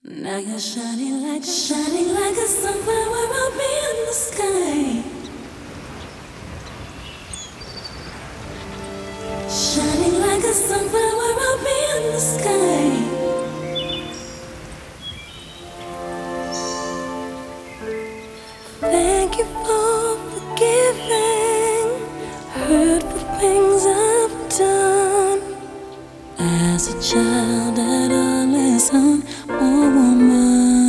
Now you're shining like a sunflower up in the sky. Shining like a sunflower up in the sky. Thank you for forgiving hurtful things I've done. As a child, I'd always hunt a woman.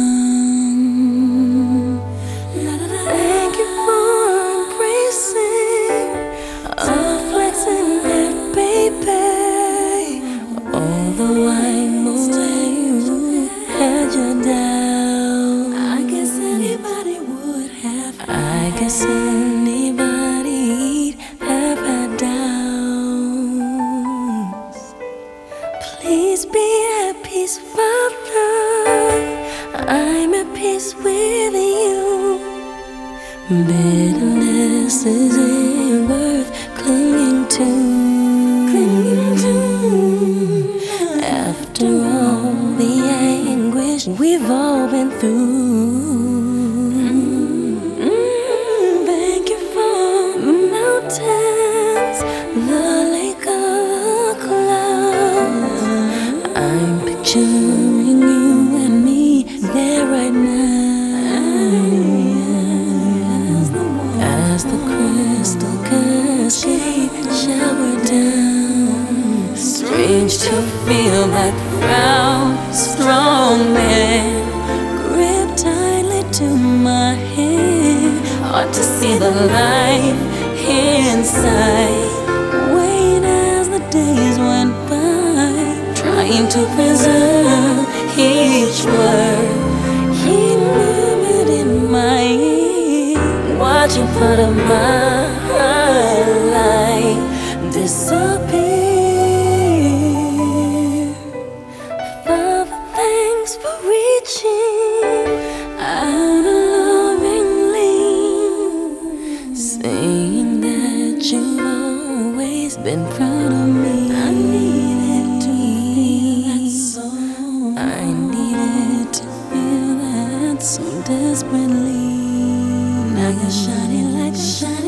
Thank you for embracing a flexing that baby. Although I'm away, you had your doubts. I guess anybody would have. I guess anybody'd have had doubts. Please be at peace, Father. I'm at peace with you. Bitterness isn't worth clinging to. After all the anguish we've all been through. Thank you for the mountains, the lake of clouds. I'm picturing you and me there right now. As the crystal cascade showered down. Strange to feel that proud, strong man grip tightly to my hand. Hard to see the life inside. Wait as the days went by, trying to preserve each word he murmured in my ear, watching part of my life disappear. Father, thanks for reaching out lovingly, saying that you've always been proud of me. I needed to feel that so. I needed to feel that so desperately. Now you're shining like a shining.